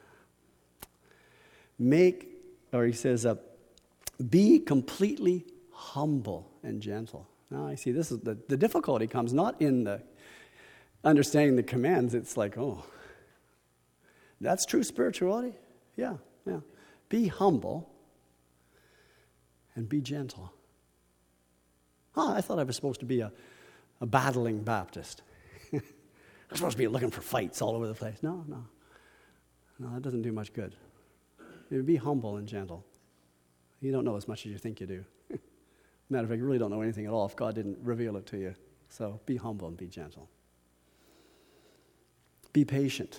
Make, or he says, uh, be completely humble and gentle. Now I see this is the, the difficulty comes not in the understanding the commands. It's like, oh, that's true spirituality? Yeah, yeah. Be humble and be gentle. Oh, I thought I was supposed to be a, a battling Baptist. I'm supposed to be looking for fights all over the place. No, no. No, that doesn't do much good. Be humble and gentle. You don't know as much as you think you do. Matter of fact, you really don't know anything at all if God didn't reveal it to you. So be humble and be gentle. Be patient,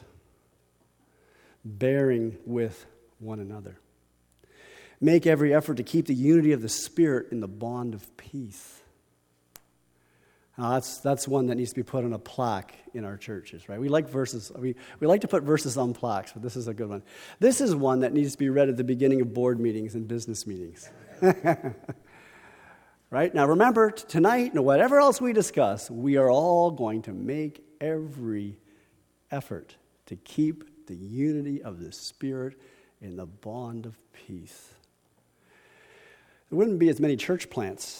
bearing with one another. Make every effort to keep the unity of the Spirit in the bond of peace. Now that's that's one that needs to be put on a plaque in our churches, right? We like verses. We, we like to put verses on plaques, but this is a good one. This is one that needs to be read at the beginning of board meetings and business meetings. Right? Now remember, tonight, and whatever else we discuss, we are all going to make every effort to keep the unity of the Spirit in the bond of peace. There wouldn't be as many church plants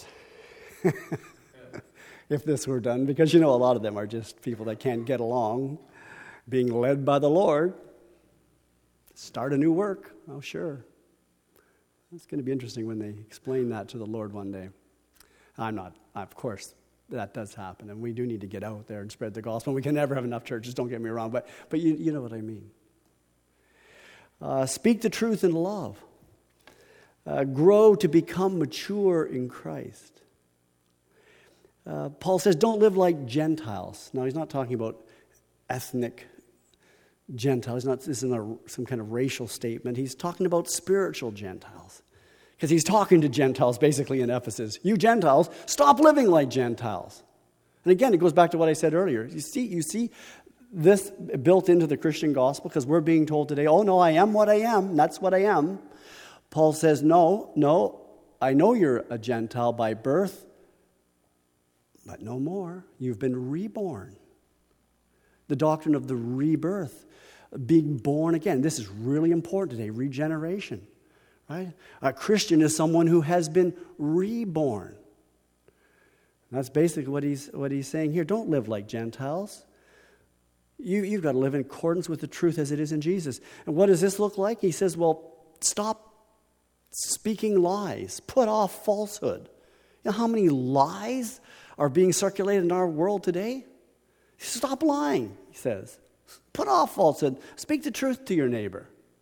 if this were done, because you know a lot of them are just people that can't get along, being led by the Lord. Start a new work. Oh, sure. It's going to be interesting when they explain that to the Lord one day. I'm not, of course, that does happen, and we do need to get out there and spread the gospel. We can never have enough churches, don't get me wrong, but but you, you know what I mean. Uh, speak the truth in love. Uh, grow to become mature in Christ. Uh, Paul says, don't live like Gentiles. Now, he's not talking about ethnic Gentiles. Not, this isn't a, some kind of racial statement. He's talking about spiritual Gentiles. Because he's talking to Gentiles basically in Ephesus. You Gentiles, stop living like Gentiles. And again, it goes back to what I said earlier. You see, you see this built into the Christian gospel because we're being told today, oh no, I am what I am. That's what I am. Paul says, no, no, I know you're a Gentile by birth, but no more. You've been reborn. The doctrine of the rebirth, being born again. This is really important today, regeneration. Right? A Christian is someone who has been reborn. That's basically what he's what he's saying here. Don't live like Gentiles. You, you've got to live in accordance with the truth as it is in Jesus. And what does this look like? He says, well, stop speaking lies. Put off falsehood. You know how many lies are being circulated in our world today? Stop lying, he says. Put off falsehood. Speak the truth to your neighbor.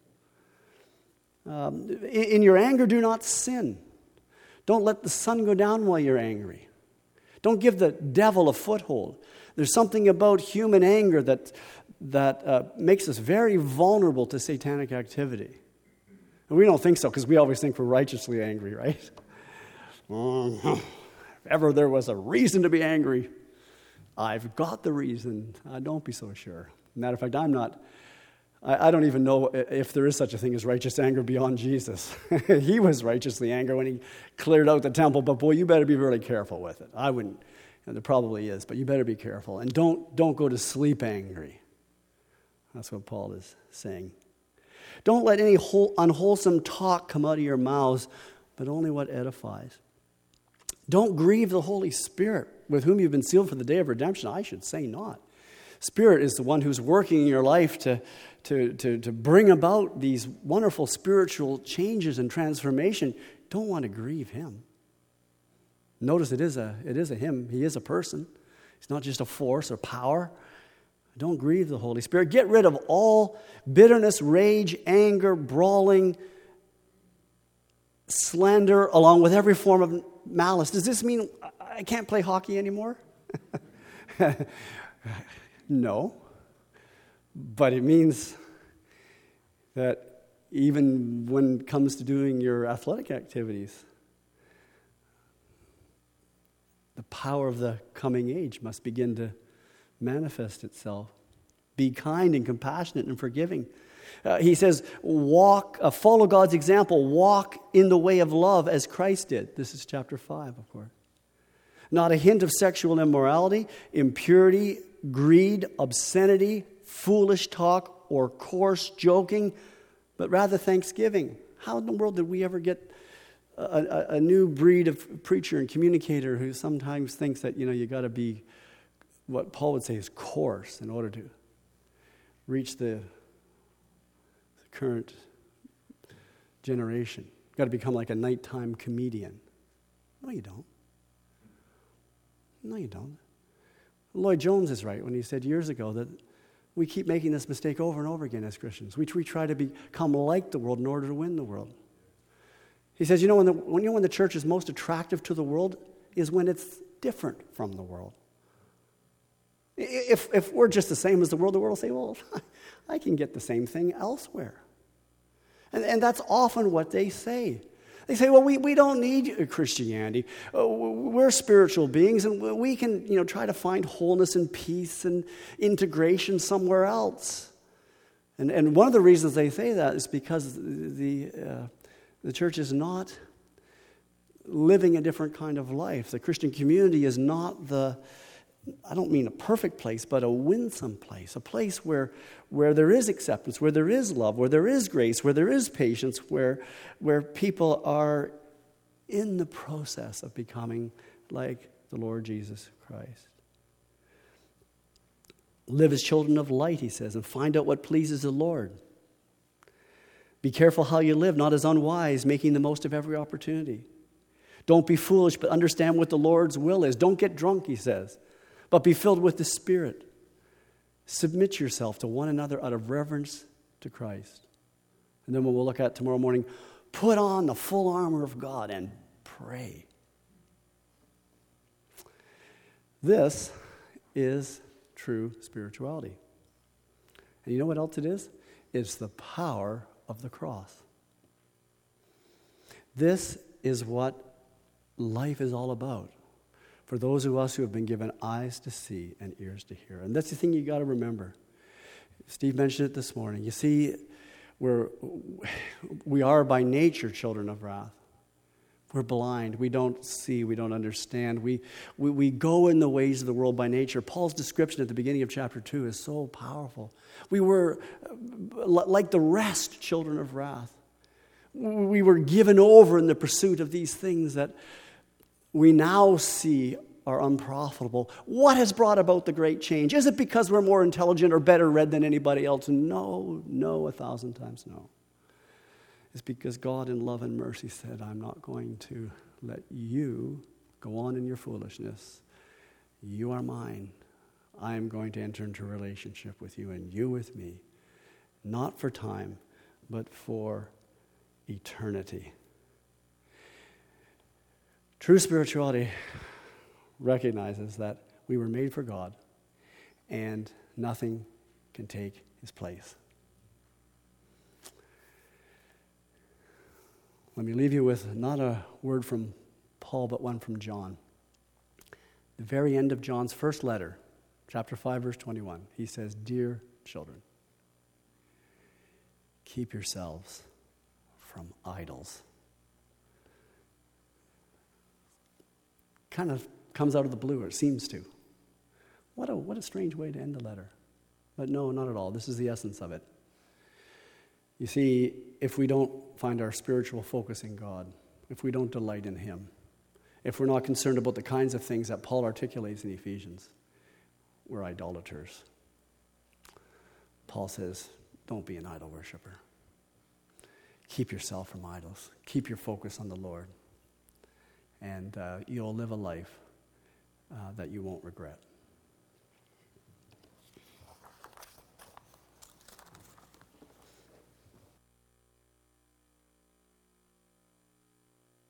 Um, in, in your anger, do not sin. Don't let the sun go down while you're angry. Don't give the devil a foothold. There's something about human anger that, that uh, makes us very vulnerable to satanic activity. And we don't think so because we always think we're righteously angry, right? If ever there was a reason to be angry, I've got the reason. Uh, don't be so sure. Matter of fact, I'm not, I, I don't even know if there is such a thing as righteous anger beyond Jesus. He was righteously angry when he cleared out the temple, but boy, you better be really careful with it. I wouldn't, and there probably is, but you better be careful. And don't, don't go to sleep angry. That's what Paul is saying. Don't let any whole, unwholesome talk come out of your mouths, but only what edifies. Don't grieve the Holy Spirit, with whom you've been sealed for the day of redemption. I should say not. Spirit is the one who's working in your life to, to, to, to bring about these wonderful spiritual changes and transformation. Don't want to grieve him. Notice it is a it is a him. He is a person. He's not just a force or power. Don't grieve the Holy Spirit. Get rid of all bitterness, rage, anger, brawling, slander, along with every form of malice. Does this mean I can't play hockey anymore? No. But it means that even when it comes to doing your athletic activities, the power of the coming age must begin to manifest itself. Be kind and compassionate and forgiving. Uh, he says, walk, uh, follow God's example. Walk in the way of love as Christ did. This is chapter five, of course. Not a hint of sexual immorality, impurity, greed, obscenity, foolish talk, or coarse joking, but rather thanksgiving. How in the world did we ever get a, a, a new breed of preacher and communicator who sometimes thinks that, you know, you got to be what Paul would say is coarse in order to reach the, the current generation? You've got to become like a nighttime comedian. No, you don't. No, you don't. Lloyd Jones is right when he said years ago that we keep making this mistake over and over again as Christians. We, we try to become like the world in order to win the world. He says, you know, when the, when, you know, when the church is most attractive to the world is when it's different from the world. If, if we're just the same as the world, the world will say, well, I can get the same thing elsewhere. And, and that's often what they say. They say, well, we, we don't need Christianity. We're spiritual beings, and we can, you know, try to find wholeness and peace and integration somewhere else. And, and one of the reasons they say that is because the, uh, the church is not living a different kind of life. The Christian community is not the, I don't mean a perfect place, but a winsome place, a place where, where there is acceptance, where there is love, where there is grace, where there is patience, where, where people are in the process of becoming like the Lord Jesus Christ. Live as children of light, he says, and find out what pleases the Lord. Be careful how you live, not as unwise, making the most of every opportunity. Don't be foolish, but understand what the Lord's will is. Don't get drunk, he says, but be filled with the Spirit. Submit yourself to one another out of reverence to Christ. And then what we'll look at tomorrow morning, put on the full armor of God and pray. This is true spirituality. And you know what else it is? It's the power of the cross. This is what life is all about for those of us who have been given eyes to see and ears to hear. And that's the thing you got to remember. Steve mentioned it this morning. You see, we're, we are by nature children of wrath. We're blind. We don't see. We don't understand. We, we, we go in the ways of the world by nature. Paul's description at the beginning of chapter two is so powerful. We were, like the rest, children of wrath. We were given over in the pursuit of these things that we now see are unprofitable. What has brought about the great change? Is it because we're more intelligent or better read than anybody else? No, no, a thousand times no. It's because God in love and mercy said, I'm not going to let you go on in your foolishness. You are mine. I am going to enter into a relationship with you and you with me, not for time, but for eternity. True spirituality recognizes that we were made for God and nothing can take his place. Let me leave you with not a word from Paul, but one from John. The very end of John's first letter, chapter five, verse twenty-one, he says, Dear children, keep yourselves from idols. Kind of comes out of the blue, or it seems to. What a, what a strange way to end a letter. But no, not at all. This is the essence of it. You see, if we don't find our spiritual focus in God, if we don't delight in him, if we're not concerned about the kinds of things that Paul articulates in Ephesians, we're idolaters. Paul says, don't be an idol worshiper. Keep yourself from idols. Keep your focus on the Lord. And uh, you'll live a life uh, that you won't regret.